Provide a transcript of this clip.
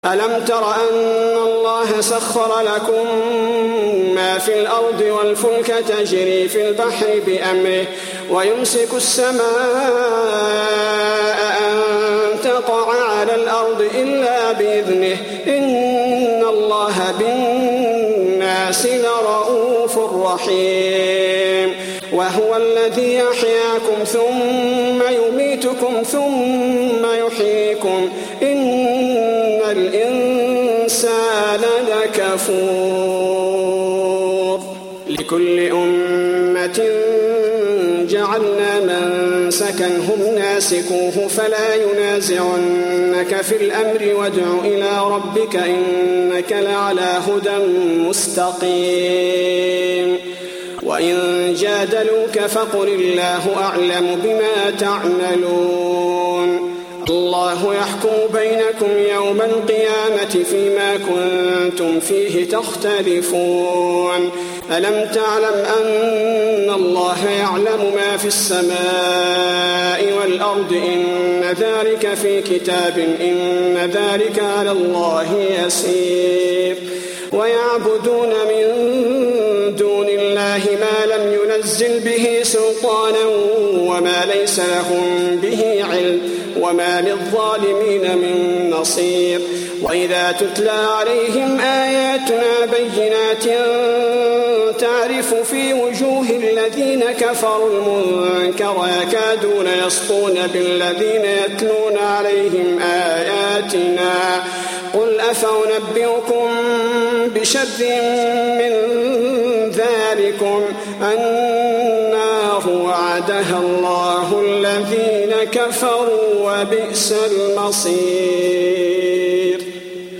ألم تر أن الله سخر لكم ما في الأرض والفلك تجري في البحر بأمره ويمسك السماء أن تقع على الأرض إلا بإذنه إن الله بالناس لرؤوف رحيم وهو الذي يحياكم ثم يميتكم ثم يحييكم إن الإنسان لكفور لكل أمة جعلنا منسكا هم ناسكوه فلا ينازعنك في الأمر وادع إلى ربك إنك لعلى هدى مستقيم وإن جادلوك فقل الله أعلم بما تعملون الله يحكم بينكم يوم القيامة فيما كنتم فيه تختلفون ألم تعلم أن الله يعلم ما في السماء والأرض إن ذلك في كتاب إن ذلك على الله يسير ويعبدون من دون الله ما لم ينزل به سلطانا وما ليس لهم به علم وما للظالمين من نصير وإذا تتلى عليهم آياتنا بينات تعرف في وجوه الذين كفروا المنكر يكادون يسطون بالذين يتلون عليهم آياتنا قل أفأنبئكم بشر من ذلكم النار وعدها الله الذين كفروا وبئس المصير.